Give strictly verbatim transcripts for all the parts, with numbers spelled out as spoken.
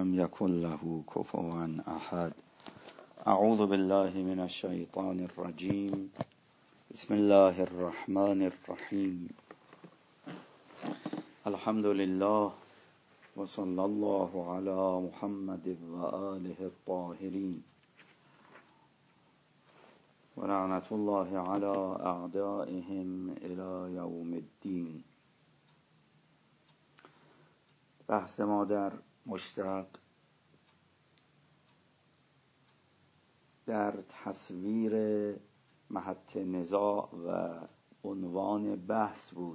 لم يكن له كفوا أحد. أعوذ بالله من الشيطان الرجيم. بسم الله الرحمن الرحيم. الحمد لله وصلى الله على محمد وآله الطاهرين ولعنة الله على أعدائهم إلى يوم الدين. بحث ما در مشتق در تصویر محط نزاع و عنوان بحث بود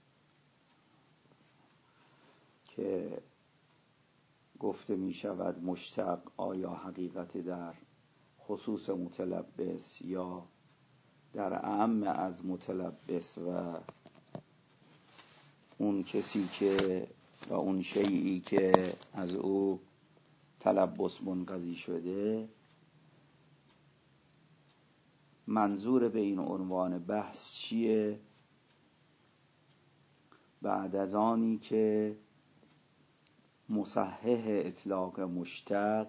که گفته می شود مشتق آیا حقیقت در خصوص متلبس یا در اعم از متلبس و اون کسی که و اون شیئی که از او تلبس منقضی شده. منظور به این عنوان بحث چیه؟ بعد از آنی که مصحح اطلاق مشتق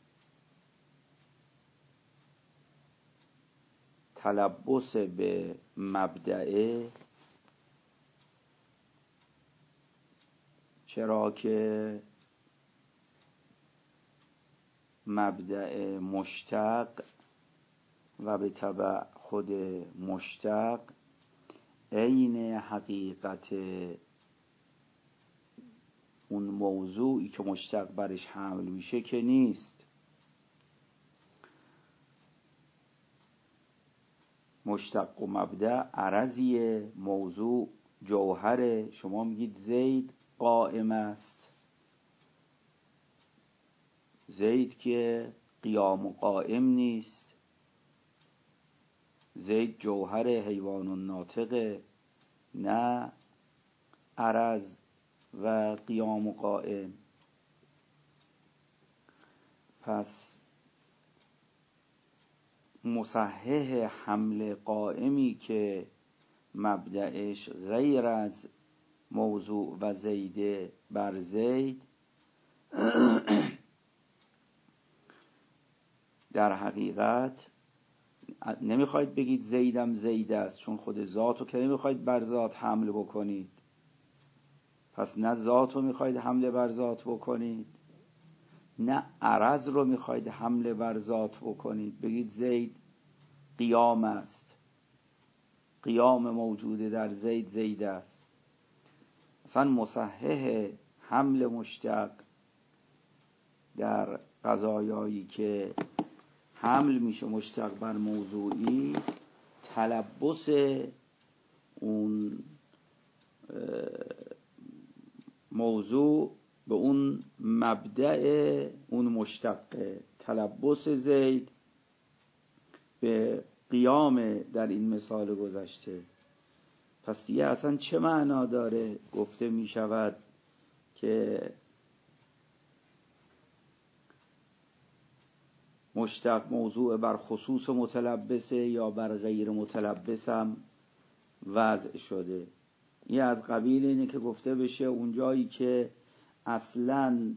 تلبس به مبدأ، چرا که مبدأ مشتق و به تبع خود مشتق عین حقیقت اون موضوعی که مشتق برش حمل میشه که نیست. مشتق و مبدأ عرضیه، موضوع جوهره. شما میگید زید قائم است، زید که قیام و قائم نیست. زید جوهر حیوان ناطقه، نه عرض و قیام و قائم. پس مصحح حمل قائمی که مبدأش غیر از موضوع و زیده بر زید در حقیقت نمیخواید بگید زیدم زید است، چون خود ذاتو که نمیخواید بر ذات حمل بکنید. پس نه ذاتو میخواید حمل بر ذات بکنید، نه عرض رو میخواید حمل بر ذات بکنید. بگید زید قیام است، قیام موجوده در زید زید است. اصلا مصحح حمل مشتق در قضایایی که حمل میشه مشتق بر موضوعی، تلبس اون موضوع به اون مبدأ اون مشتقه. تلبس زید به قیام در این مثال گذشته. پس دیگه اصلا چه معنا داره گفته می شود که مشتق موضوع بر خصوص متلبسه یا بر غیر متلبس هم وضع شده. این از قبیل اینه که گفته بشه اونجایی که اصلاً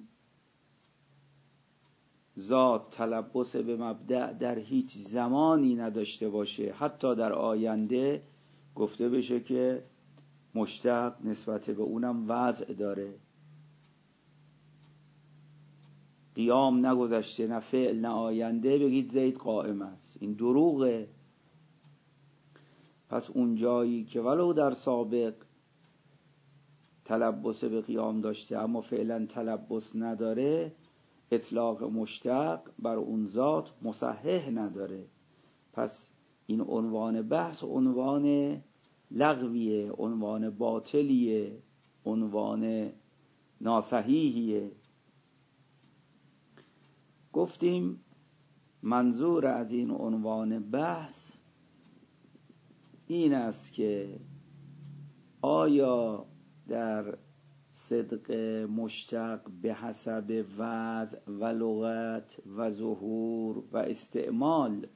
ذات تلبس به مبدأ در هیچ زمانی نداشته باشه، حتی در آینده، گفته بشه که مشتق نسبت به اونم وضع داره. قیام نگذشته، نه فعل نه آینده، بگید زید قائم است. این دروغه. پس اونجایی که ولو در سابق تلبس به قیام داشته اما فعلا تلبس نداره، اطلاق مشتق بر اون ذات مصحح نداره. پس این عنوان بحث عنوان لغویه، عنوان باطلیه، عنوان ناصحیحیه. گفتیم منظور از این عنوان بحث این است که آیا در صدق مشتق به حسب وضع و لغت و ظهور و استعمال،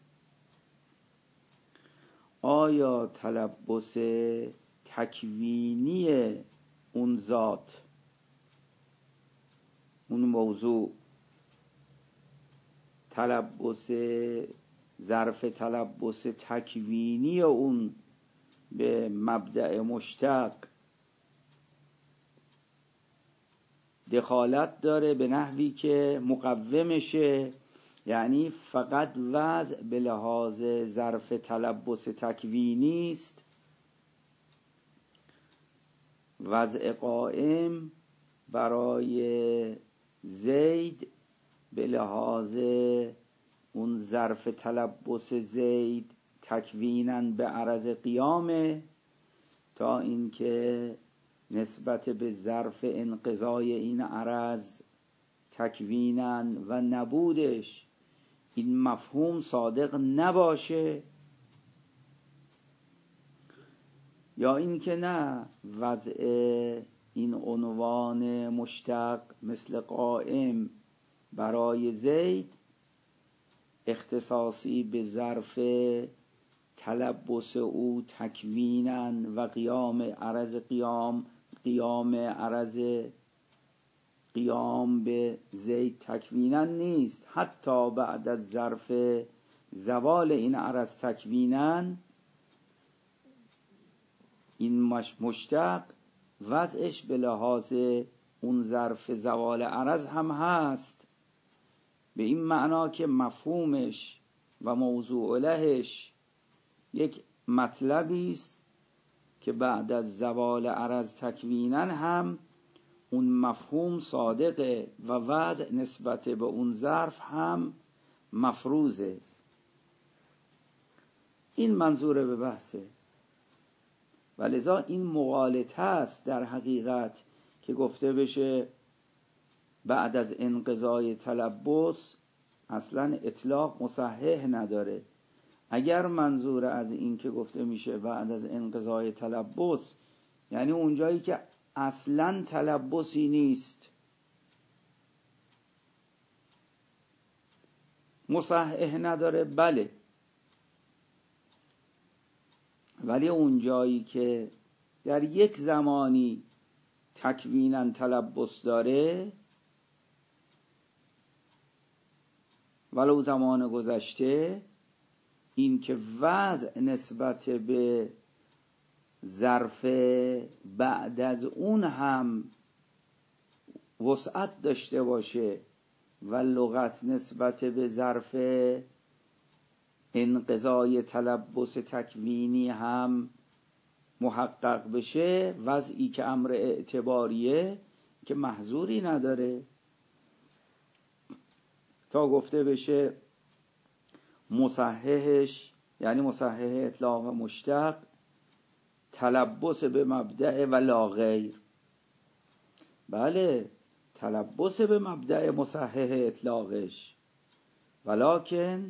آیا تلبس تکوینی اون ذات اون موضوع تلبس ظرف تلبس تکوینی اون به مبدأ مشتق دخالت داره به نحوی که مقومشه، یعنی فقط وضع به لحاظ ظرف تلبس تکوینی است. وضع قائم برای زید به لحاظ اون ظرف تلبس زید تکویناً به عرض قیامه، تا اینکه نسبت به ظرف انقضای این عرض تکویناً و نبودش این مفهوم صادق نباشه، یا اینکه نه وضع این عنوان مشتق مثل قائم برای زید اختصاصی به ظرف تلبس او تکویناً و قیام عرض قیام قیام عرض قیام به زید تکویناً نیست. حتی بعد از ظرف زوال این عرض تکویناً این مشتق وضعش به لحاظ اون ظرف زوال عرض هم هست، به این معنا که مفهومش و موضوع لهش یک مطلبی است که بعد از زوال عرض تکویناً هم اون مفهوم صادقه و وضع نسبت به اون ظرف هم مفروضه. این منظور به بحثه، ولذا این مغالطه است در حقیقت که گفته بشه بعد از انقضای تلبس اصلا اطلاق مصحح نداره. اگر منظور از این که گفته میشه بعد از انقضای تلبس یعنی اونجایی که اصلا تلبسی نیست، مصحح نداره بله، ولی اونجایی که در یک زمانی تکویناً تلبس داره ولو زمان گذشته، این که وضع نسبت به ظرف بعد از اون هم وسعت داشته باشه و لغت نسبت به ظرف انقضای تلبس تکوینی هم محقق بشه، وضعی که امر اعتباریه که محظوری نداره. تا گفته بشه مصححش یعنی مصحح اطلاق مشتق تلبس به مبدأ و لا غیر. بله تلبس به مبدأ مصحح اطلاقش، ولکن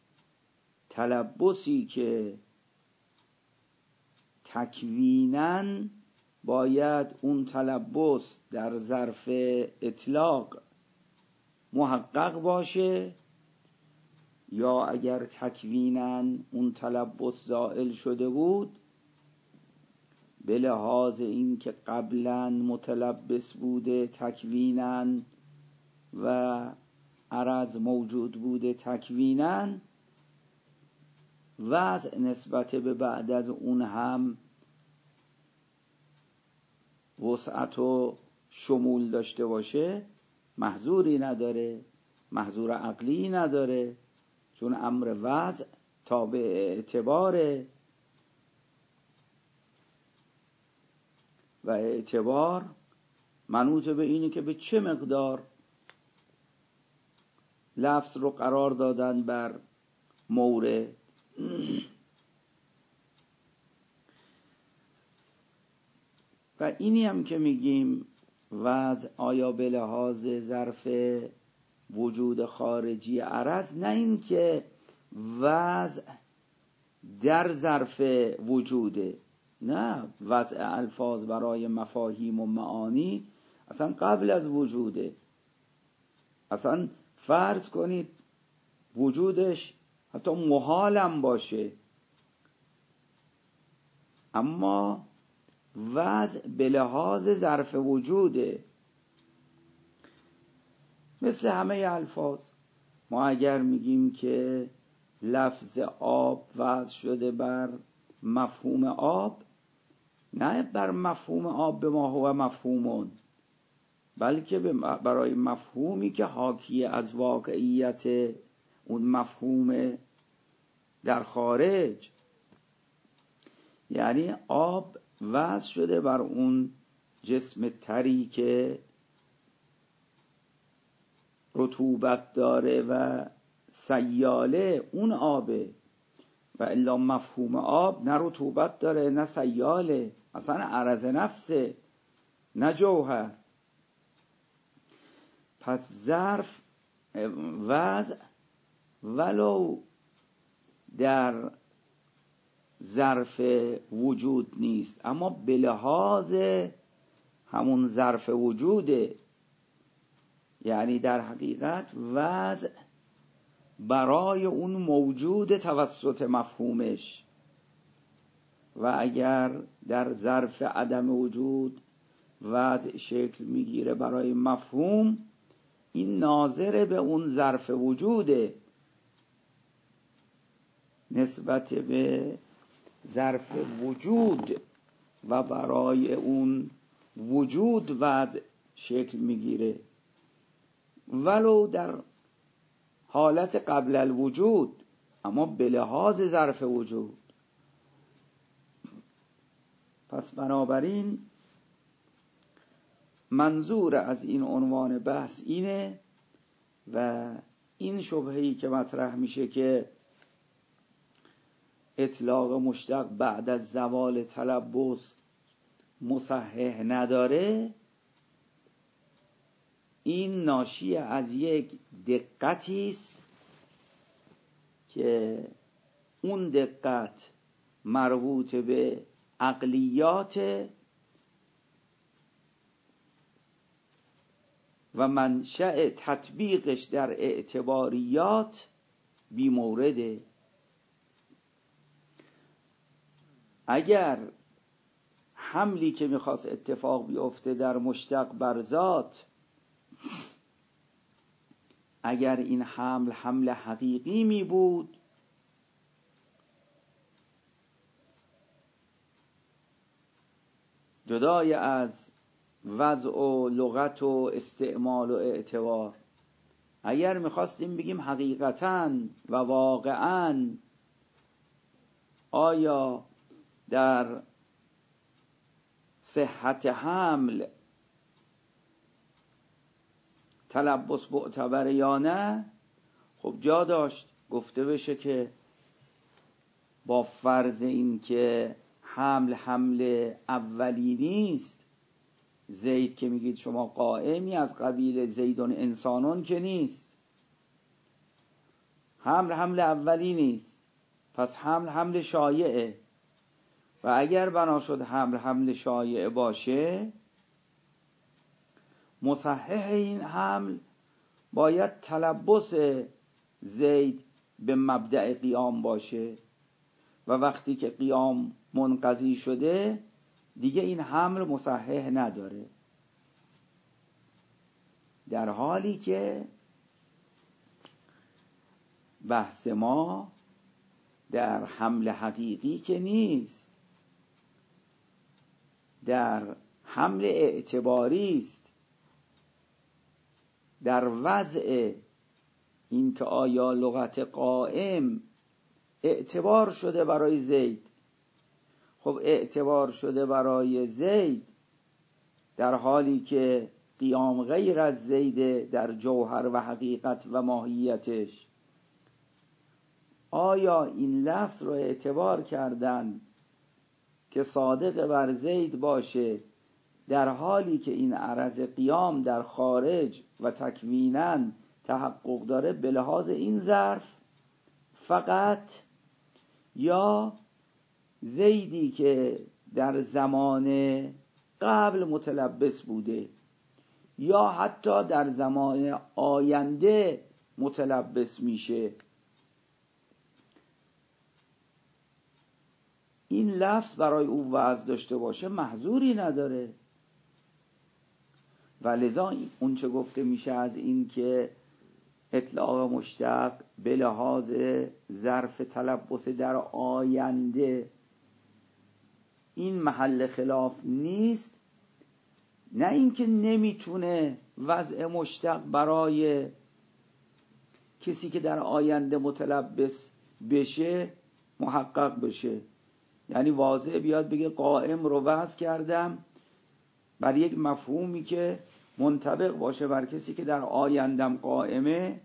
تلبسی که تکویناً باید اون تلبس در ظرف اطلاق محقق باشه، یا اگر تکویناً اون تلبس زائل شده بود به لحاظ این که قبلاً متلبس بوده تکویناً و عرض موجود بوده تکویناً، وضع نسبت به بعد از اون هم وسعت و شمول داشته باشه، محظوری نداره، محظور عقلی نداره، چون امر وضع تابع اعتباره و اعتبار منوط به اینه که به چه مقدار لفظ رو قرار دادن بر مورد. و اینی هم که میگیم وضع آیا به لحاظ ظرف وجود خارجی عرض، نه این که وضع در ظرف وجوده، نه، وضع الفاظ برای مفاهیم و معانی اصلا قبل از وجوده. اصلا فرض کنید وجودش حتی محالم باشه، اما وضع به لحاظ ظرف وجوده. مثل همه الفاظ ما اگر میگیم که لفظ آب وضع شده بر مفهوم آب، نه بر مفهوم آب به ما هو مفهومون، بلکه برای مفهومی که حاکی از واقعیت اون مفهوم در خارج. یعنی آب وضع شده بر اون جسم تری که رطوبت داره و سیاله، اون آبه. و الا مفهوم آب نه رطوبت داره نه سیاله، اصلا عرض نفسه نه جوهر. پس ظرف وضع ولو در ظرف وجود نیست، اما به لحاظ همون ظرف وجوده. یعنی در حقیقت وضع برای اون موجود توسط مفهومش. و اگر در ظرف عدم وجود وضع شکل میگیره برای مفهوم، این ناظر به اون ظرف وجوده نسبت به ظرف وجود، و برای اون وجود وضع شکل میگیره ولو در حالت قبل الوجود، اما به لحاظ ظرف وجود. پس بنابراین منظور از این عنوان بحث اینه و این شبهه‌ای که مطرح میشه که اطلاق مشتق بعد از زوال تلبس مصحح نداره، این ناشی از یک دقتی است که اون دقت مربوط به عقلیات و منشأ تطبیقش در اعتباریات بی مورده. اگر حملی که میخواست اتفاق بیفته در مشتق بر ذات، اگر این حمل حمل حقیقی می بود، جدای از وضع و لغت و استعمال و اعتبار، اگر میخواستیم بگیم حقیقتاً و واقعاً آیا در صحت حمل تلبس معتبر یا نه، خب جا داشت گفته بشه که با فرض این که حمل حمل اولی نیست، زید که میگید شما قائمی از قبیل زیدون انسانون که نیست، حمل حمل اولی نیست، پس حمل حمل شایعه. و اگر بنا شد حمل حمل شایعه باشه، مصحح این حمل باید تلبس زید به مبدأ قیام باشه، و وقتی که قیام منقضی شده دیگه این حمل مصحح نداره، در حالی که بحث ما در حمل حقیقی که نیست، در حمل اعتباری است، در وضع این که آیا لغت قائم اعتبار شده برای زید. خب اعتبار شده برای زید در حالی که قیام غیر از زید در جوهر و حقیقت و ماهیتش، آیا این لفظ رو اعتبار کردن که صادق بر زید باشه در حالی که این عرض قیام در خارج و تکویناً تحقق داره به لحاظ این ظرف فقط، یا زیدی که در زمان قبل متلبس بوده یا حتی در زمان آینده متلبس میشه، این لفظ برای او وضع داشته باشه محظوری نداره. و لذا اون چه گفته میشه از این که اطلاق مشتق به لحاظ ظرف تلبس در آینده این محل خلاف نیست، نه اینکه نمیتونه وضع مشتق برای کسی که در آینده متلبس بشه محقق بشه. یعنی واضح بیاد بگه قائم رو وضع کردم بر یک مفهومی که منطبق باشه بر کسی که در آیندم قائمه،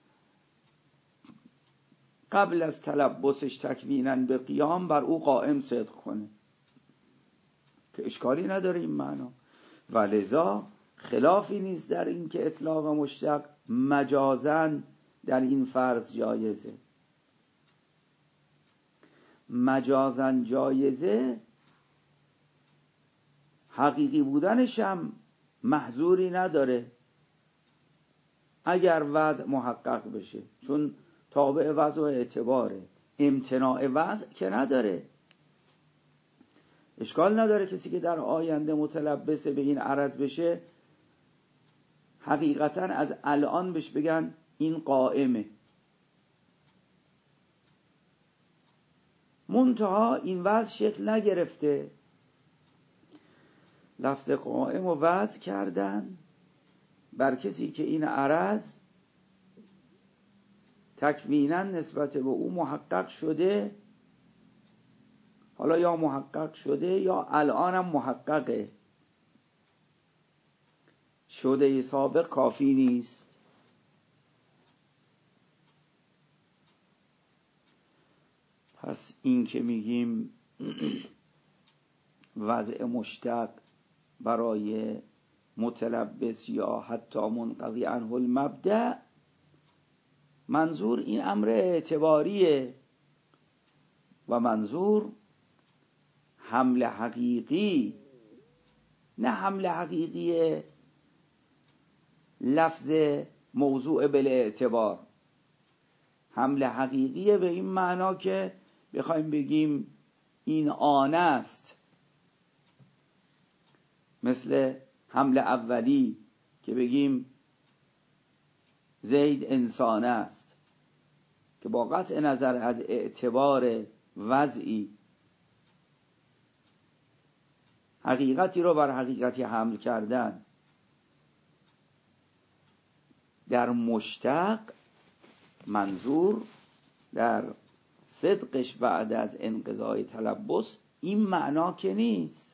قبل از تلبسش تکویناً به قیام بر او قائم صدق کنه، که اشکالی نداره این معنا. و لذا خلافی نیست در این که اطلاق مشتق مجازاً در این فرض جایزه. مجازاً جایزه، حقیقی بودنش هم محظوری نداره اگر وضع محقق بشه، چون تابع وضع و اعتباره. امتناع وضع که نداره، اشکال نداره کسی که در آینده متلبس به این عرض بشه حقیقتا از الان بهش بگن این قائمه. منتها این وضع شکل نگرفته، لفظ قائم و وضع کردن بر کسی که این عرض تکوینا نسبت به او محقق شده، حالا یا محقق شده یا الان هم محققه، شده سابق کافی نیست. پس این که میگیم وضع مشتق برای متلبس یا حتی منقضی عنه المبدأ، منظور این امر اعتباریه و منظور حمل حقیقی، نه حمل حقیقی لفظ موضوع بالاعتبار. حمل حقیقی به این معنا که بخوایم بگیم این آن است، مثل حمل اولی که بگیم زید انسان است، که با قطع نظر از اعتبار وضعی حقیقتی رو بر حقیقتی حمل کردن. در مشتق منظور در صدقش بعد از انقضای تلبس این معنا که نیست،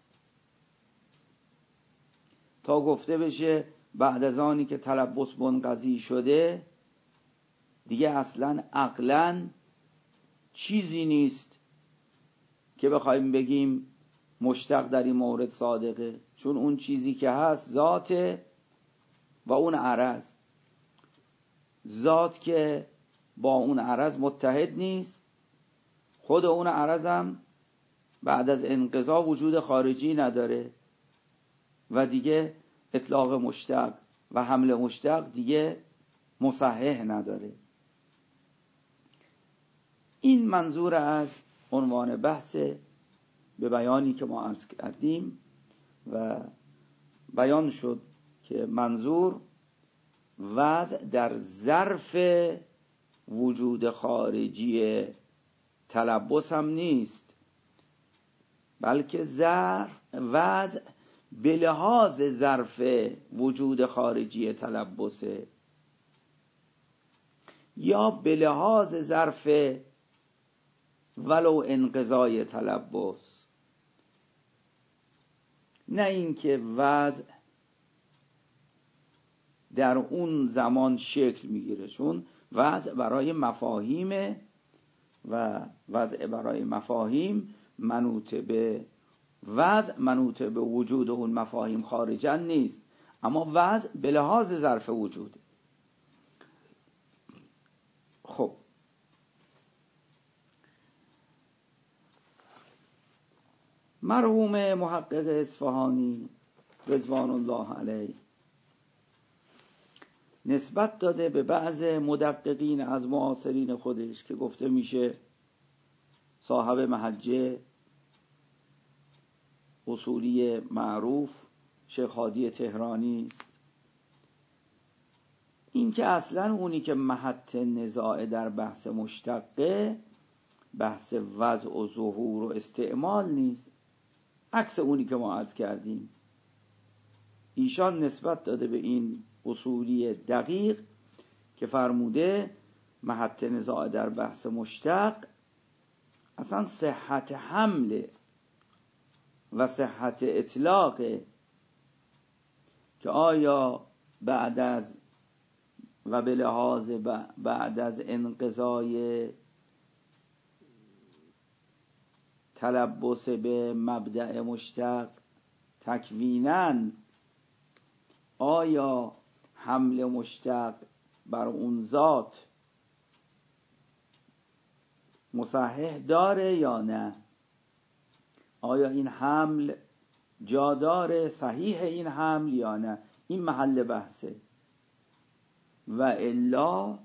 تا گفته بشه بعد از آنی که تلبس منقضی شده دیگه اصلا عقلاً چیزی نیست که بخوایم بگیم مشتق در این مورد صادقه، چون اون چیزی که هست ذاته و اون عرض، ذات که با اون عرض متحد نیست، خود اون عرض هم بعد از انقضا وجود خارجی نداره و دیگه اطلاق مشتق و حمل مشتق دیگه مصحح نداره. این منظور از عنوان بحث به بیانی که ما عرض کردیم و بیان شد که منظور وضع در ظرف وجود خارجی تلبس هم نیست، بلکه ظرف وضع به لحاظ ظرف وجود خارجی تلبسه یا به لحاظ ظرف ولو انقضای تلبس، نه اینکه وضع در اون زمان شکل میگیره، چون وضع برای مفاهیمه و وضع برای مفاهیم منوط به وضع منوط به وجود اون مفاهیم خارجا نیست، اما وضع به لحاظ ظرف وجود. خب مرحوم محقق اصفهانی رضوان الله علیه نسبت داده به بعض مدققین از معاصرین خودش که گفته میشه صاحب محجه اصولی معروف شیخ هادی تهرانی است این که اصلا اونی که محط نزاع در بحث مشتقه بحث وضع و ظهور و استعمال نیست، عکس اونی که ما عرض کردیم. ایشان نسبت داده به این اصولی دقیق که فرموده محط نزاع در بحث مشتق اصلا صحت حمل و صحت اطلاق، که آیا بعد از و به لحاظ بعد از انقضای تلبس به مبدأ مشتق تکویناً آیا حمل مشتق بر اون ذات مصحح داره یا نه؟ آیا این حمل جا داره، صحیح این حمل یا نه؟ این محل بحثه. و الا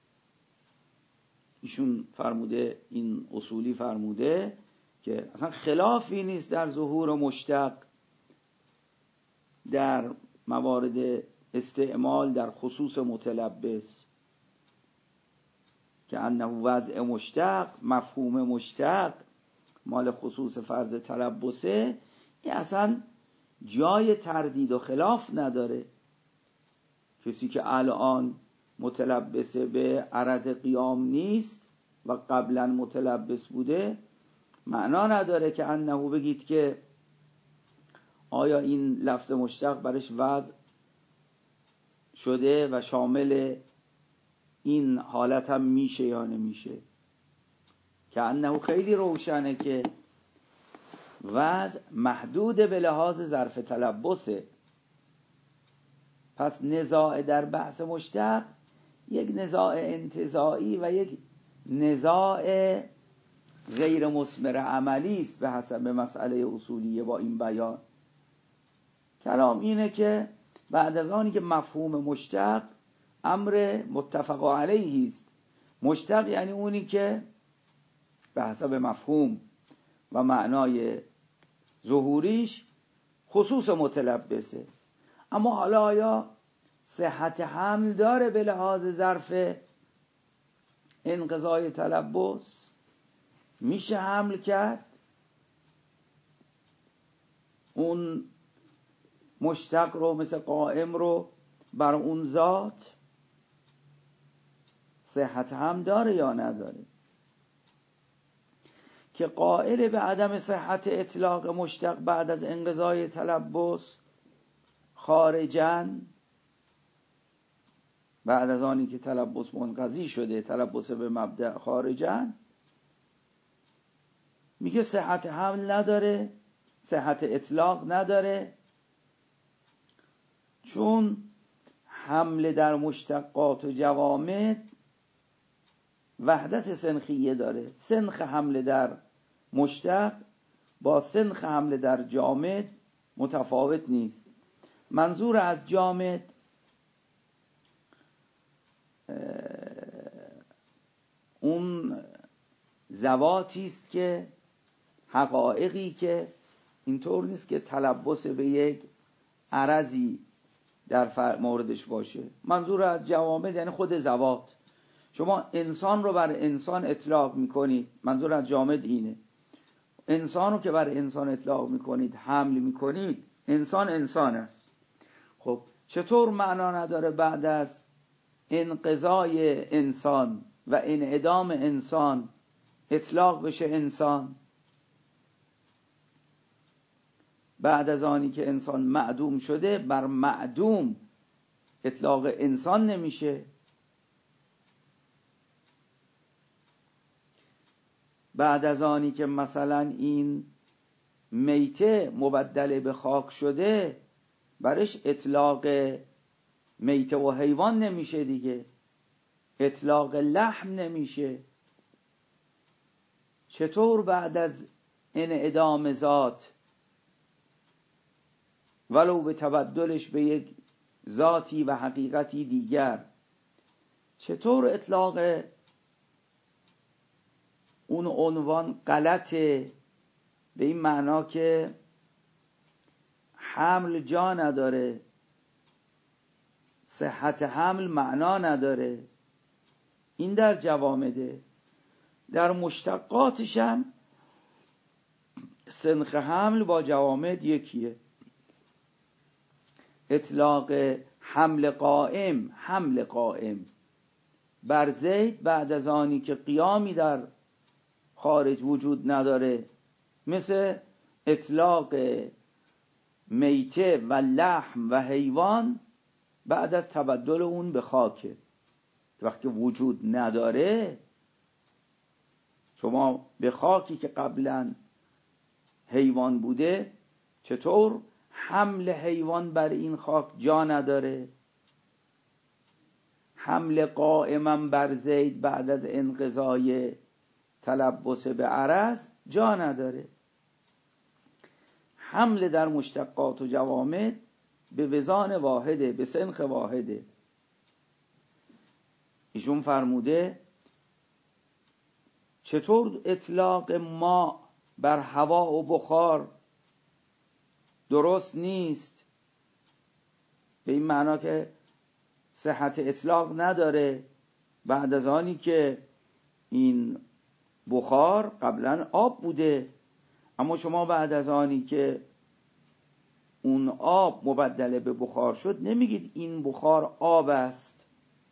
ایشون فرموده، این اصولی فرموده که اصلا خلافی نیست در ظهور مشتق در موارد استعمال در خصوص متلبس، که انه وضع مشتق مفهوم مشتق مال خصوص فرض تلبسه، این اصلا جای تردید و خلاف نداره. کسی که الان متلبس به عرض قیام نیست و قبلا متلبس بوده، معنا نداره که انه بگید که آیا این لفظ مشتق برش وضع شده و شامل این حالت هم میشه یا نمیشه. که انه خیلی روشنه که وضع محدود به لحاظ ظرف تلبسه. پس نزاع در بحث مشتق یک نزاع انتزاعی و یک نزاع غیر مثمر عملی است به حسب مسئله اصولیه. با این بیان کلام اینه که بعد از آنی که مفهوم مشتق امر متفق علیه است، مشتق یعنی اونی که به حسب مفهوم و معنای ظهوریش خصوص متلبسه. اما حالا آیا صحت حمل داره به لحاظ ظرف انقضای تلبس؟ میشه حمل کرد اون مشتق رو مثل قائم رو بر اون ذات؟ صحت حمل داره یا نداره؟ که قائل به عدم صحت اطلاق مشتق بعد از انقضای تلبس خارجن، بعد از آنی که تلبس منقضی شده، تلبس به مبدأ خارجن، میگه صحت حمل نداره، صحت اطلاق نداره، چون حمل در مشتقات و جوامد وحدت سنخیه داره. سنخ حمل در مشتق با سنخ حمل در جامد متفاوت نیست. منظور از جامد اون ذواتی است که حقایقی که اینطور نیست که تلبس به یک عرضی در موردش باشه. منظور از جوامد یعنی خود ذوات. شما انسان رو بر انسان اطلاق میکنید، منظور از جامد اینه. انسان رو که بر انسان اطلاق میکنید، حمل میکنید، انسان انسان است. خب چطور معنا نداره بعد از انقضای انسان و انعدام انسان اطلاق بشه انسان؟ بعد از آنی که انسان معدوم شده بر معدوم اطلاق انسان نمیشه. بعد از آنی که مثلا این میته مبدل به خاک شده برش اطلاق میته و حیوان نمیشه دیگه، اطلاق لحم نمیشه. چطور بعد از انعدام ذات ولو به تبدلش به یک ذاتی و حقیقتی دیگر، چطور اطلاق اون عنوان غلطه به این معنا که حمل جا نداره، صحت حمل معنا نداره. این در جوامده. در مشتقاتش هم سنخ حمل با جوامد یکیه. اطلاق حمل قائم، حمل قائم بر زید بعد از آنی که قیامی در خارج وجود نداره، مثل اطلاق میته و لحم و حیوان بعد از تبدل اون به خاکه. وقتی وجود نداره، شما به خاکی که قبلا حیوان بوده، چطور حمل حیوان بر این خاک جا نداره؟ حمل قائما بر زید بعد از انقضای تلبس به عرض جا نداره. حمل در مشتقات و جوامد به وزان واحده، به سنخ واحده. ایشون فرموده چطور اطلاق ما بر هوا و بخار درست نیست، به این معنا که صحت اطلاق نداره بعد از آنی که این بخار قبلا آب بوده، اما شما بعد از آنی که اون آب مبدل به بخار شد نمیگید این بخار آب است.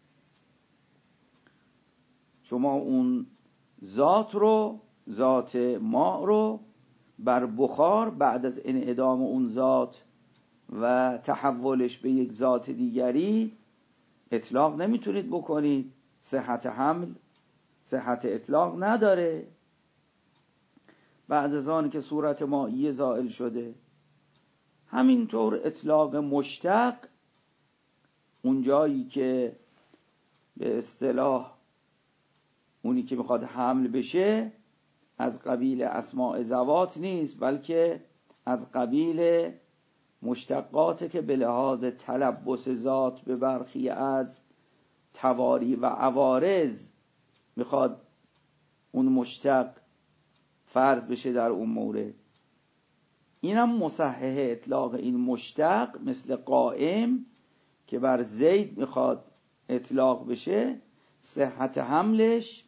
شما اون ذات رو، ذات ماء رو بر بخار بعد از انعدام اون ذات و تحولش به یک ذات دیگری اطلاق نمیتونید بکنید. صحت حمل، صحت اطلاق نداره بعد از آن که صورت مائیه زائل شده. همینطور اطلاق مشتق، اون جایی که به اصطلاح اونی که میخواد حمل بشه از قبیل اسماء ذوات نیست، بلکه از قبیل مشتقاته که به لحاظ تلبس ذات به برخی از تواری و عوارض میخواد اون مشتق فرض بشه در اون مورد. اینم مصحح اطلاق این مشتق مثل قائم که بر زید میخواد اطلاق بشه، صحت حملش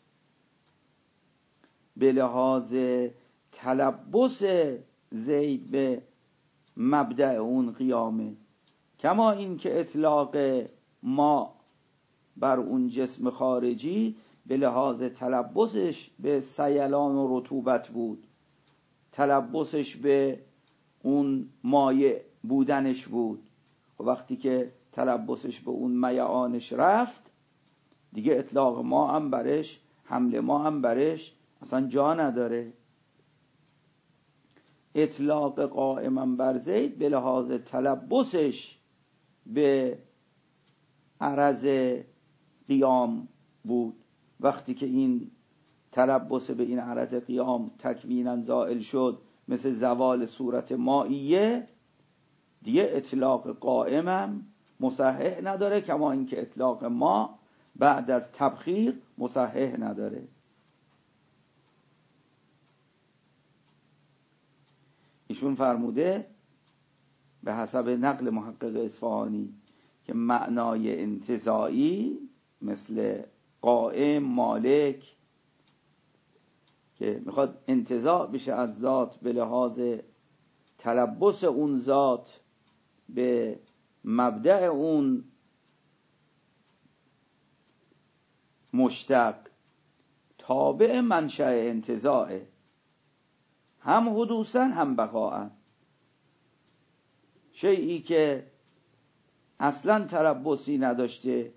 به لحاظ تلبس زید به مبدأ اون قیامه. کما این که اطلاق ما بر اون جسم خارجی به لحاظ تلبسش به سیلان و رطوبت بود، تلبسش به اون مایع بودنش بود. و وقتی که تلبسش به اون میعانش رفت دیگه اطلاق ما هم برش، حمل ما هم برش اصلا جا نداره. اطلاق قائما بر زید به لحاظ تلبسش به عرض قیام بود. وقتی که این تلبس به این عرض قیام تکوینا زائل شد مثل زوال صورت مائیه، دیگه اطلاق قائمم مصحح نداره، کما اینکه اطلاق ما بعد از تبخیر مصحح نداره. ایشون فرموده به حسب نقل محقق اصفهانی که معنای انتزاعی مثل قائم، مالک که میخواد انتزاع بشه از ذات به لحاظ تلبس اون ذات به مبدأ اون مشتق، تابع منشأ انتزاعه، هم حدوثاً هم بقاءً. شیئی که اصلاً تلبسی نداشته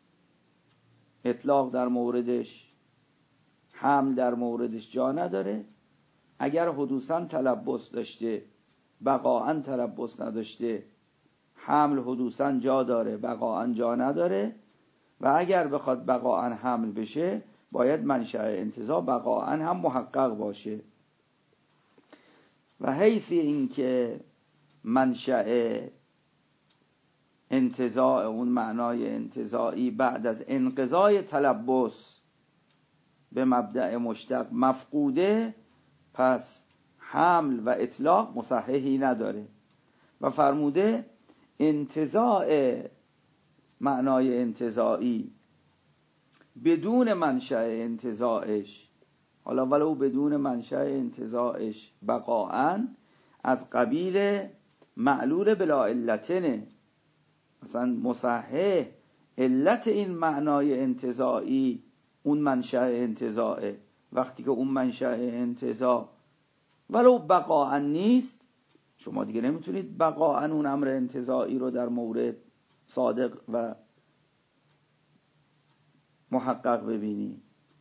اطلاق در موردش، حمل در موردش جا نداره. اگر حدوثاً تلبس داشته، بقاءً تلبس نداشته، حمل حدوثاً جا داره، بقاءً جا نداره. و اگر بخواد بقاءً حمل بشه باید منشأ انتزاع بقاءً هم محقق باشه. و حیث این که منشأ انتزاع اون معنای انتزاعی بعد از انقضای تلبس به مبدأ مشتق مفقوده، پس حمل و اطلاق مصححی نداره. و فرموده انتزاع معنای انتزاعی بدون منشأ انتزاعش، حالا ولو بدون منشأ انتزاعش بقاءً، از قبیل معلول بلا علتنه. مثلا مصحح علت این معنای انتزاعی اون منشأ انتزاعه. وقتی که اون منشأ انتزاع ولو بقاءً نیست، شما دیگه نمیتونید بقاءً اون امر انتزاعی رو در مورد صادق و محقق ببینید.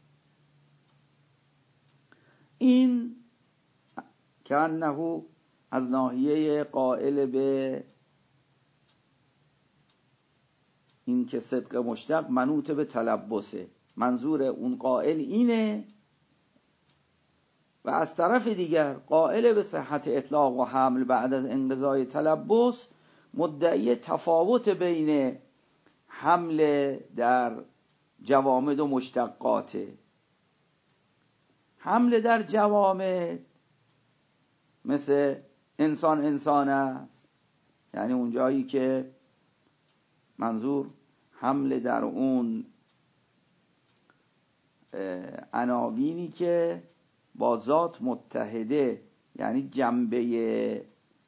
این که انه از ناحیه قائل به این که صدق مشتق منوط به تلبسه، منظور اون قائل اینه، و از طرف دیگر قائل به صحت اطلاق و حمل بعد از انقضای تلبس مدعی تفاوت بین حمل در جوامد و مشتقاته. حمل در جوامد مثل انسان انسان است، یعنی اون جایی که منظور حمل در اون عناوینی که با ذات متحده، یعنی جنبه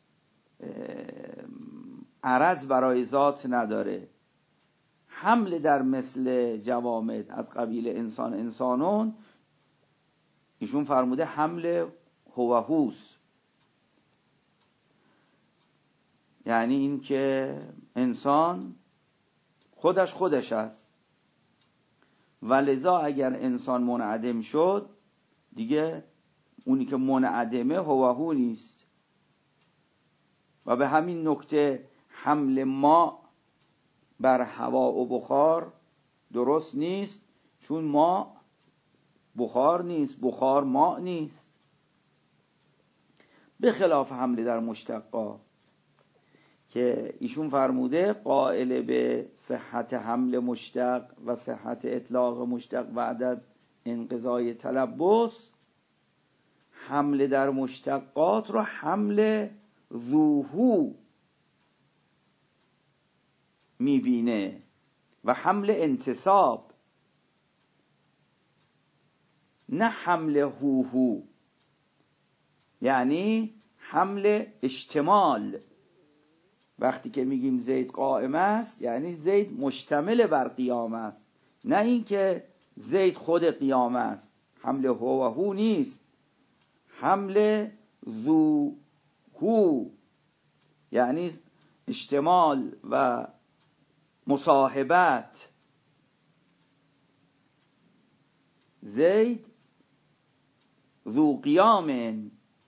عرض برای ذات نداره. حمل در مثل جوامد از قبیل انسان انسانون، ایشون فرموده حمل هو هوس، یعنی این که انسان خودش خودش است و لذا اگر انسان منعدم شد دیگه اونی که منعدمه هو هو نیست. و به همین نکته حمل ما بر هوا و بخار درست نیست، چون ما بخار نیست، بخار ماء نیست، به خلاف حمل در مشتقا که ایشون فرموده قائل به صحت حمل مشتق و صحت اطلاق مشتق بعد از انقضای تلبس، حمل در مشتقات رو حمل ذوهو میبینه و حمل انتصاب، نه حمل هوهو، یعنی حمل اشتمال. وقتی که میگیم زید قائم است یعنی زید مشتمل بر قیام است، نه اینکه زید خود قیام است. حمل هو و هو نیست، حمل ذو هو، یعنی اشتمال و مصاحبت. زید ذو قیام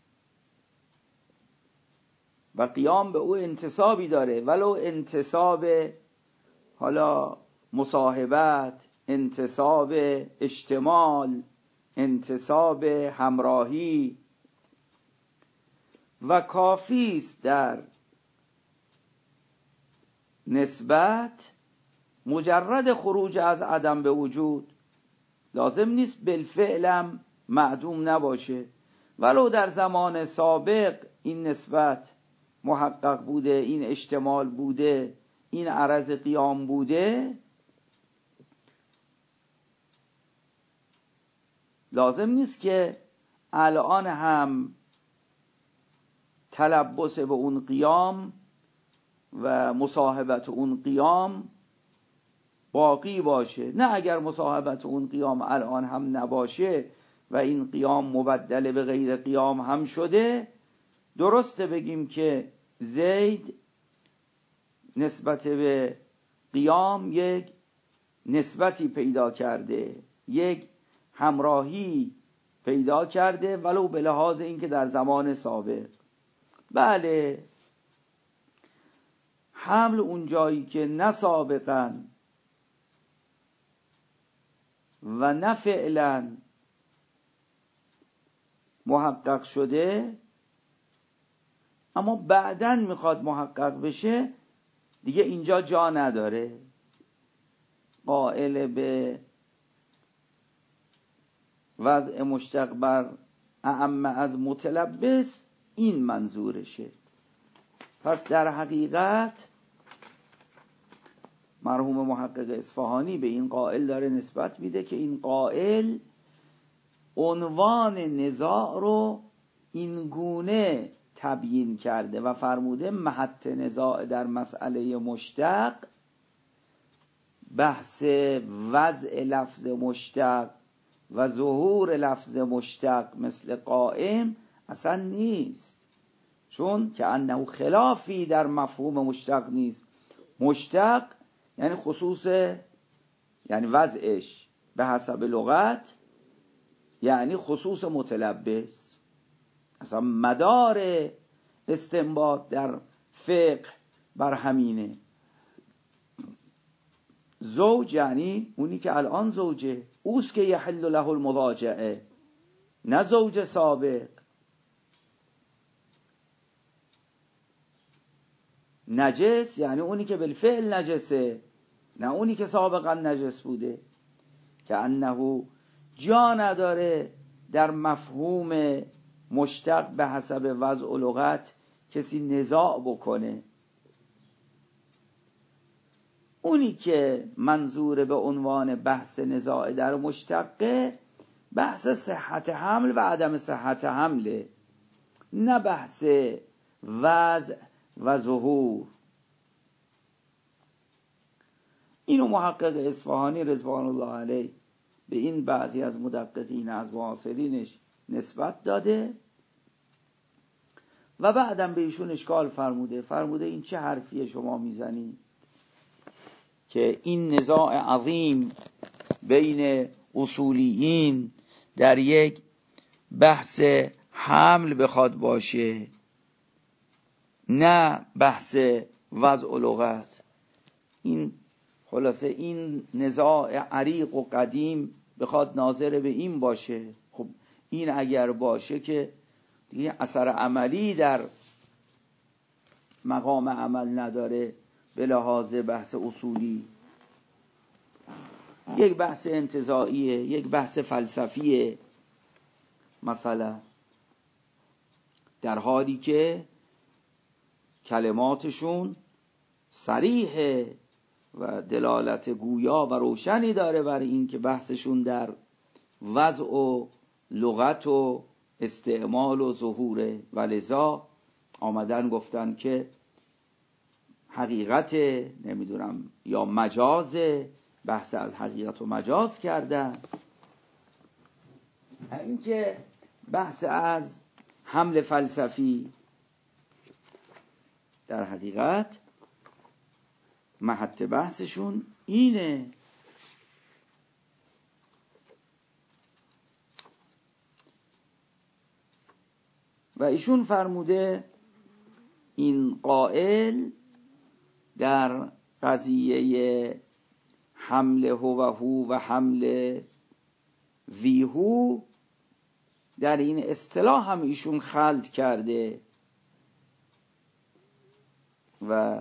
و قیام به او انتصابی داره، ولو انتصاب حالا مصاحبت، انتصاب اشتمال، انتصاب همراهی. و کافی است در نسبت مجرد خروج از عدم به وجود، لازم نیست بالفعلم معدوم نباشه. ولو در زمان سابق این نسبت محقق بوده، این اشتمال بوده، این عرض قیام بوده، لازم نیست که الان هم تلبس به اون قیام و مصاحبت اون قیام باقی باشه. نه اگر مصاحبت اون قیام الان هم نباشه و این قیام مبدل به غیر قیام هم شده، درسته بگیم که زید نسبت به قیام یک نسبتی پیدا کرده، یک همراهی پیدا کرده، ولو به لحاظ اینکه در زمان سابق. بله، حمل اون جایی که نه سابقاً و نه فعلاً محقق شده، اما بعداً میخواد محقق بشه، دیگه اینجا جا نداره. قائل به وضع مشتق بر اعم از متلبس این منظورشه. پس در حقیقت مرحوم محقق اصفهانی به این قائل داره نسبت میده که این قائل عنوان نزاع رو این گونه تبیین کرده و فرموده محط نزاع در مسئله مشتق بحث وضع لفظ مشتق و ظهور لفظ مشتق مثل قائم اصلا نیست، چون که انه خلافی در مفهوم مشتق نیست. مشتق یعنی خصوص، یعنی وضعش به حسب لغت یعنی خصوص متلبس. اصلا مدار استنباط در فقه بر همینه. زوج یعنی اونی که الان زوجه، اوست که یحل له المضاجعه، نه زوج سابق. نجس یعنی اونی که بالفعل نجسه، نه اونی که سابقا نجس بوده. که انه جا نداره در مفهوم مشتق به حسب وضع و لغت کسی نزاع بکنه. اونی که منظور به عنوان بحث نزاع در مشتقه بحث صحت حمل و عدم صحت حمله، نه بحث وضع و ظهور. اینو محقق اصفهانی رضوان الله علیه به این بعضی از مدققین از معاصرینش نسبت داده و بعدم به ایشون اشکال فرموده فرموده این چه حرفیه شما میزنی که این نزاع عظیم بین اصولیین در یک بحث حمل بخواد باشه، نه بحث وضع و لغت. این خلاصه این نزاع عریق و قدیم بخواد ناظر به این باشه، خب این اگر باشه که دیگه اثر عملی در مقام عمل نداره به لحاظ بحث اصولی. یک بحث انتزاعیه، یک بحث فلسفیه مثلا، در حالی که کلماتشون صریحه و دلالت گویا و روشنی داره بر این که بحثشون در وضع و لغت و استعمال و ظهوره. و لذا آمدن گفتن که حقیقت نمیدونم یا مجاز، بحث از حقیقت و مجاز کردن. این که بحث از حمل فلسفی در حقیقت محط بحثشون اینه. و ایشون فرموده این قائل در قضیه حمل هو و هو و حمل ذی هو در این اصطلاح هم ایشون خلط کرده و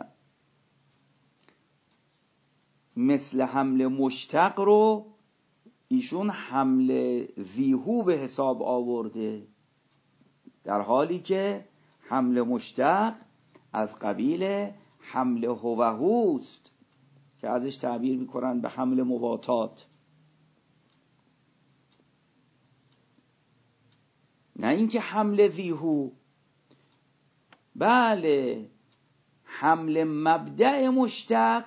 مثل حمل مشتق رو ایشون حمل ذی هو به حساب آورده، در حالی که حمل مشتق از قبیل حمل هو و هوست که ازش تعبیر میکنن به حمل مباتات. نه اینکه حمل ذی هو، بله حمل مبدأ مشتق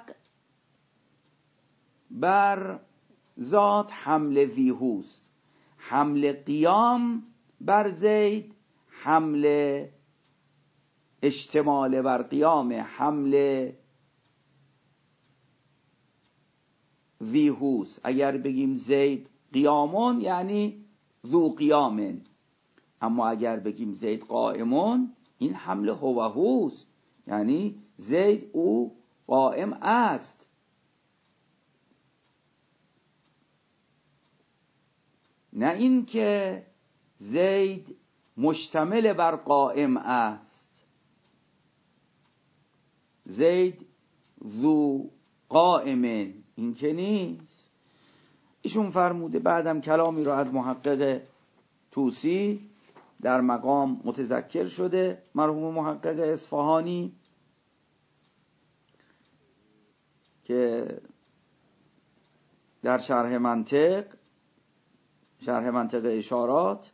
بر ذات حمل ذی هوست. حمل قیام بر زید حمل اشتمال بر قیام، حمل ذی هوست. اگر بگیم زید قیامون یعنی ذو قیامن، اما اگر بگیم زید قائمون این حمل هو و هوست، یعنی زید او قائم است. نه این که زید مشتمل بر قائم است، زید ذو قائمن، این که نیست. ایشون فرموده بعدم کلامی رو از محقق طوسی در مقام متذکر شده، مرحوم محقق اصفهانی، که در شرح منطق شرح منطق اشارات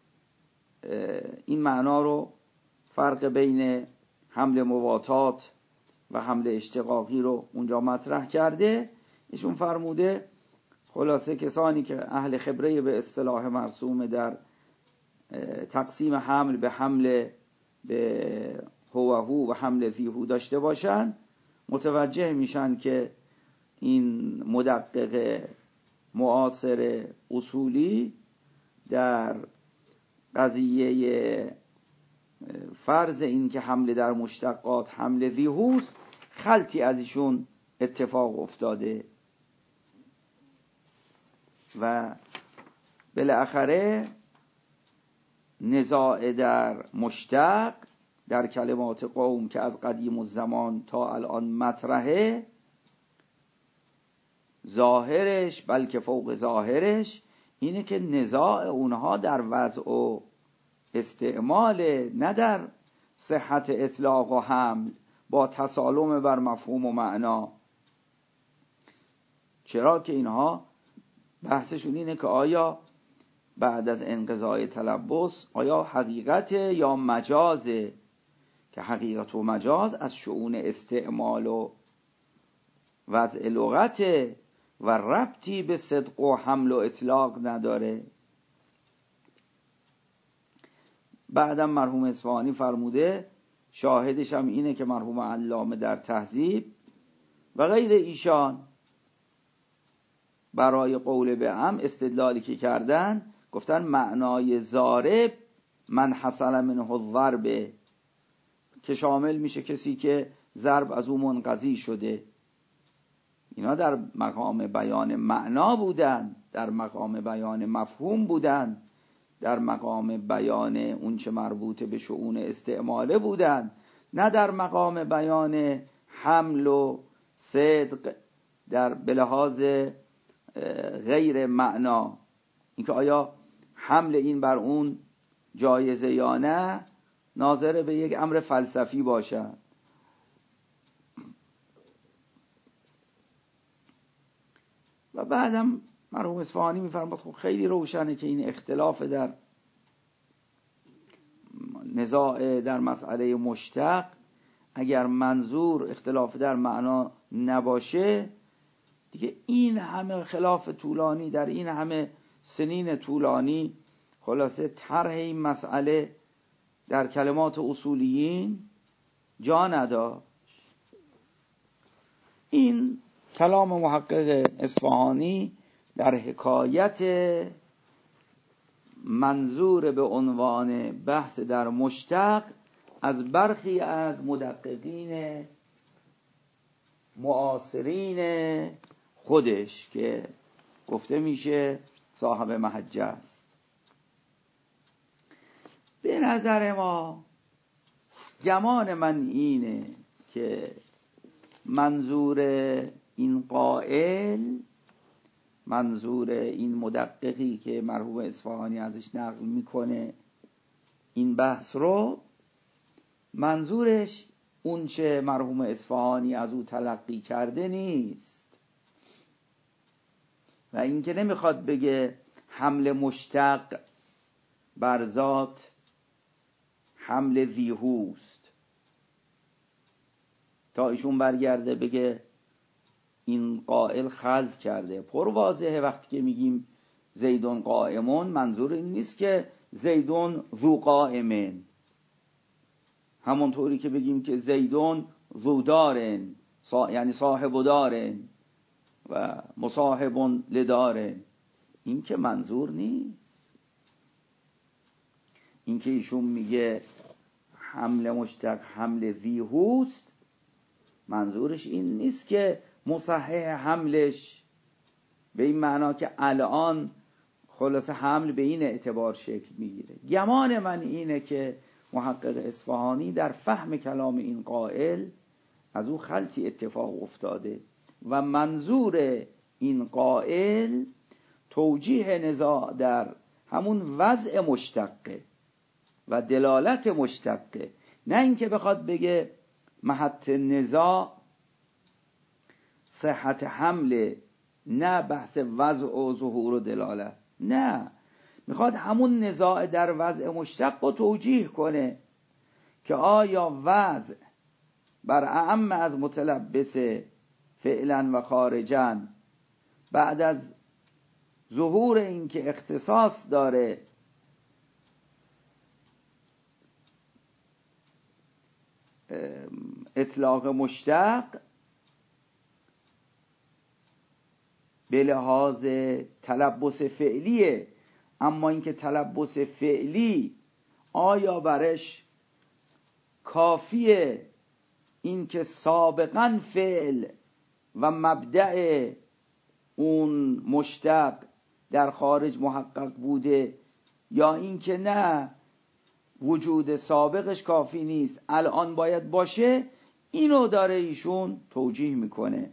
این معنا رو، فرق بین حمل مواتات و حمل اشتقاقی رو اونجا مطرح کرده. ایشون فرموده خلاصه کسانی که اهل خبره به اصطلاح مرسوم در تقسیم حمل به حمل به هو هو و حمل ذی هو داشته باشن، متوجه میشن که این مدقق معاصر اصولی در قضیه فرض این که حمل در مشتقات حمل ذی هوست خلطی از ایشون اتفاق افتاده و بالاخره نزاع در مشتق در کلمات قوم که از قدیم الزمان تا الان مطرحه، ظاهرش بلکه فوق ظاهرش اینه که نزاع اونها در وضع و استعمال، نه در صحت اطلاق و حمل با تسالم بر مفهوم و معنا. چرا که اینها بحثشون اینه که آیا بعد از انقضای تلبس آیا حقیقت یا مجازه، که حقیقت و مجاز از شؤون استعمال و وضع لغت و ربطی به صدق و حمل و اطلاق نداره. بعدم مرحوم اصفهانی فرموده شاهدش هم اینه که مرحوم علامه در تهذیب و غیر ایشان برای قول به هم استدلالی که کردن، گفتن معنای ضارب من حصل منه الضرب، که شامل میشه کسی که ضرب از او منقضی شده. اینا در مقام بیان معنا بودن، در مقام بیان مفهوم بودن، در مقام بیان اون چه مربوط به شؤون استعماله بودن، نه در مقام بیان حمل و صدق در بلحاظ غیر معنا. اینکه آیا حمل این بر اون جایزه یا نه ناظر به یک امر فلسفی باشد. و بعدم مرحوم اصفهانی میفرماد خب خیلی روشنه که این اختلاف در نزاع در مسئله مشتق اگر منظور اختلاف در معنا نباشه، دیگه این همه خلاف طولانی در این همه سنین طولانی خلاصه طرح این مسئله در کلمات اصولیین جا نداشت. این کلام محقق اصفهانی در حکایت منظور به عنوان بحث در مشتق از برخی از مدققین معاصرین خودش که گفته میشه صاحب محجه است. به نظر ما گمان من اینه که منظور این قائل، منظور این مدققی که مرحوم اصفهانی ازش نقل میکنه این بحث رو، منظورش اون چه مرحوم اصفهانی از او تلقی کرده نیست. و این که نمیخواد بگه حمل مشتق بر ذات حمل ذی هوست تا ایشون برگرده بگه این قائل خلط کرده. پر واضحه وقتی که میگیم زیدون قائمون منظور این نیست که زیدون ذو قائمن، همونطوری که بگیم که زیدون ذو دارن، صا... یعنی صاحب دارن و مصاحب لدارن. این که منظور نیست. این که ایشون میگه حمل مشتق حمل ذی هوست، منظورش این نیست که مصحح حملش به این معنا که الان خلاصه حمل به این اعتبار شکل میگیره. گمان من اینه که محقق اصفهانی در فهم کلام این قائل از او خلطی اتفاق افتاده و منظور این قائل توجیه نزاع در همون وضع مشتقه و دلالت مشتقه، نه اینکه بخواد بگه محط نزاع صحت حمل، نه بحث وضع و ظهور و دلالت. نه، میخواد همون نزاع در وضع مشتق رو توجیه کنه که آیا وضع بر اعم از متلبس فعلا و خارجا بعد از ظهور این که اختصاص داره اطلاق مشتق به لحاظ تلبس فعلیه، اما اینکه تلبس فعلی آیا برش کافیه اینکه سابقا فعل و مبدأ اون مشتق در خارج محقق بوده، یا اینکه نه وجود سابقش کافی نیست الان باید باشه. اینو داره ایشون توجیه میکنه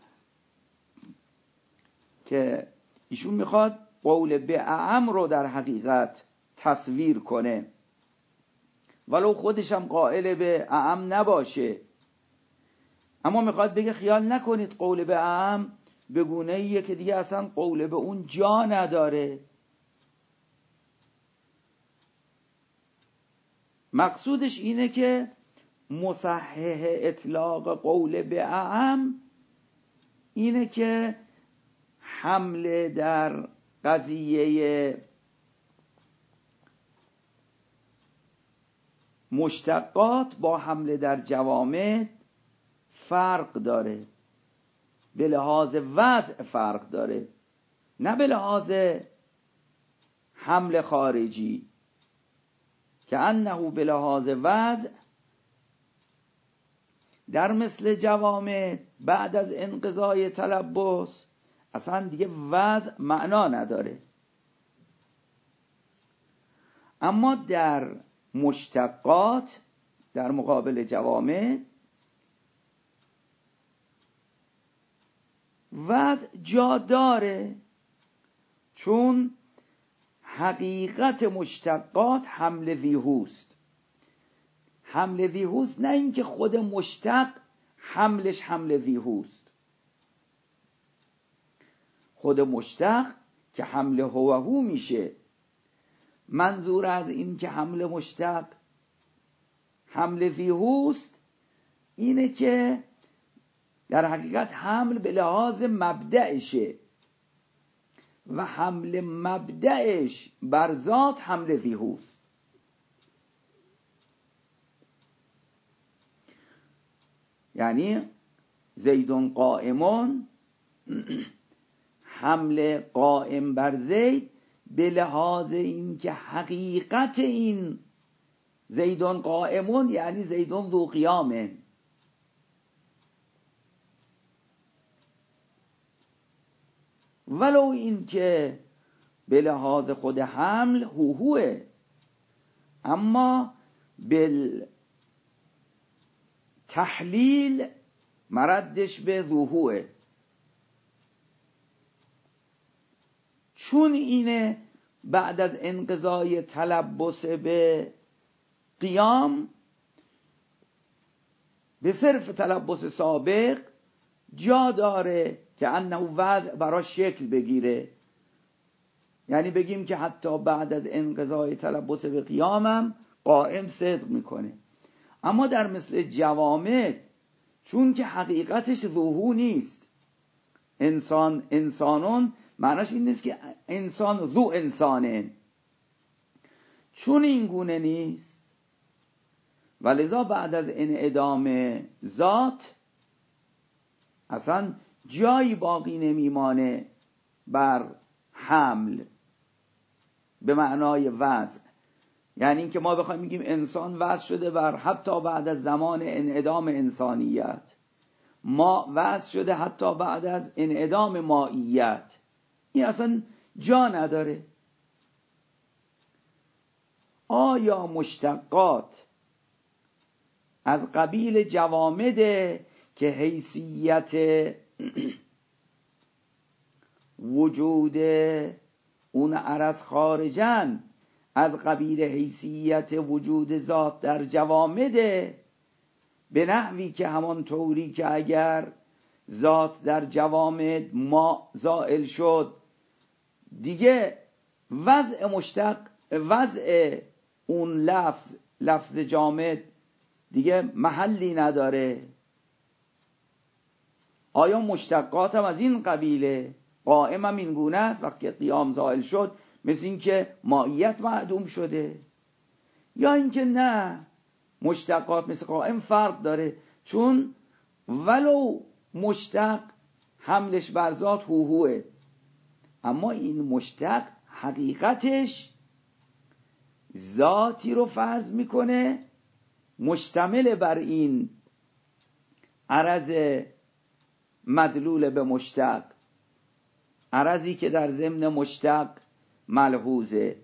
که ایشون میخواد قول به اعم رو در حقیقت تصویر کنه، ولو خودش هم قائل به اعم نباشه، اما میخواد بگه خیال نکنید قول به اعم به گونه‌ایه که دیگه اصلا قول به اون جا نداره. مقصودش اینه که مصحح اطلاق قول به اعم اینه که حمله در قضیه مشتقات با حمله در جوامع فرق داره، به لحاظ وضع فرق داره، نه به لحاظ حمل خارجی، که انه به لحاظ وضع در مثل جوامع بعد از انقضای تلبس اصلا دیگه وضع معنا نداره. اما در مشتقات در مقابل جوامع وضع جا داره، چون حقیقت مشتقات حمل ذیهوست. حمل ذیهوست، نه اینکه خود مشتق حملش حمل ذیهوست. خود مشتق که حمل هوهو میشه. منظور از این که حمل مشتق حمل ذیهوست اینه که در حقیقت حمل به لحاظ مبدأشه و حمل مبدأش بر ذات حمل ذیهوست. یعنی زیدون قائمون حمل قائم بر زید به لحاظ این که حقیقت این زیدون قائمون یعنی زیدون ذو قیامه، ولو این که به لحاظ خود حمل هوهوه، اما بال تحلیل مردش به ظهوره. چون اینه بعد از انقضای تلبس به قیام به صرف تلبس سابق جا داره که انه وضع براش شکل بگیره، یعنی بگیم که حتی بعد از انقضای تلبس به قیامم قائم صدق میکنه. اما در مثل جوامع چون که حقیقتش ظهور نیست، انسان انسانون معناش این نیست که انسان ذو انسانه، چون این گونه نیست ولذا بعد از انعدام ذات اصلا جایی باقی نمیمانه بر حمل به معنای وضع. یعنی این که ما بخوایم میگیم انسان وضع شده بر حتی بعد از زمان انعدام انسانیت، ما وضع شده حتی بعد از انعدام مائیت، این اصلا جا نداره. آیا مشتقات از قبیل جوامده که حیثیت وجود اون عرض خارجن از قبیل حیثیت وجود ذات در جوامده، به نحوی که همان طوری که اگر ذات در جوامد ما زائل شد، دیگه وضع مشتق، وضع اون لفظ لفظ جامد دیگه محلی نداره. آیا مشتقات هم از این قبیله؟ قائم هم این گونه است وقتی قیام زائل شد مثل این که ماهیت معدوم شده، یا اینکه نه مشتقات مثل قائم فرق داره، چون ولو مشتق حملش بر ذات هوهوه، اما این مشتق حقیقتش ذاتی رو فرض میکنه مشتمل بر این عرض مدلول به مشتق، عرضی که در ضمن مشتق ملحوظه،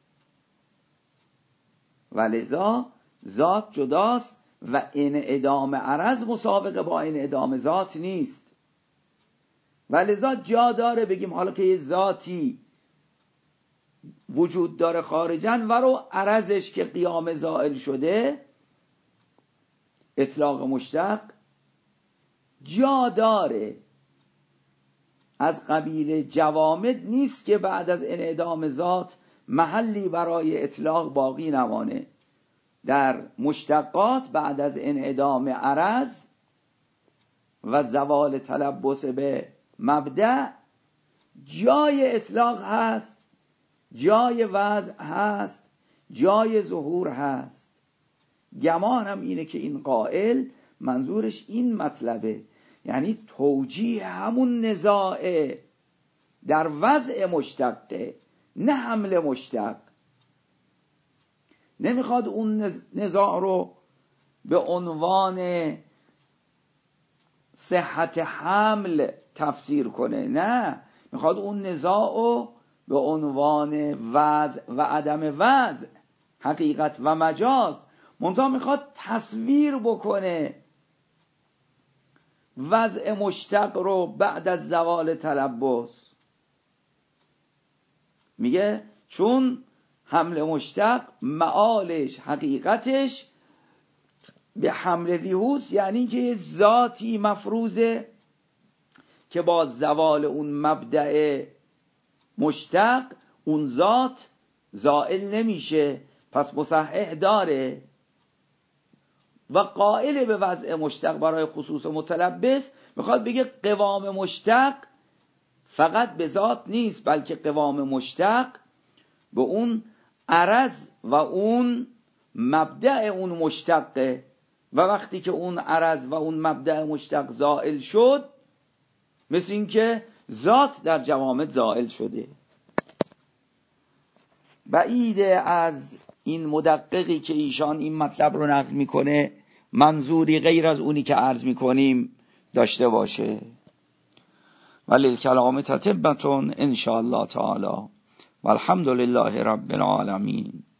ولذا ذات جداست و انعدام عرض مسابقه با انعدام ذات نیست. ولذا جا داره بگیم حالا که یه ذاتی وجود داره خارجن و رو عرضش که قیام زائل شده اطلاق مشتق جا داره، از قبیل جوامد نیست که بعد از انعدام ذات محلی برای اطلاق باقی نمانه. در مشتقات بعد از انعدام عرض و زوال تلبس به مبدأ جای اطلاق هست، جای وضع هست، جای ظهور هست. گمانم اینه که این قائل منظورش این مطلبه، یعنی توجیه همون نزاعه در وضع مشتقه، نه حمل مشتق. نمیخواد اون نزاع رو به عنوان صحت حمل تفسیر کنه، نه، میخواد اون نزاع رو به عنوان وضع و عدم وضع، حقیقت و مجاز، منتها میخواد تصویر بکنه وضع مشتق رو بعد از زوال تلبس. میگه چون حمل مشتق معالش حقیقتش به حمل ویهوس، یعنی که یه ذاتی مفروضه که با زوال اون مبدأ مشتق اون ذات زائل نمیشه، پس مصحح داره و قائل به وضع مشتق برای خصوص متلبس. میخواد بگه قوام مشتق فقط به ذات نیست، بلکه قوام مشتق به اون عرض و اون مبدأ اون مشتقه، و وقتی که اون عرض و اون مبدأ مشتق زائل شد مثل این که ذات در جوامد زائل شده. بعیده از این مدققی که ایشان این مطلب رو نقل میکنه منظوری غیر از اونی که عرض میکنیم داشته باشه. ولی الکلام تتبتون ان شاء الله تعالی والحمد لله رب العالمین.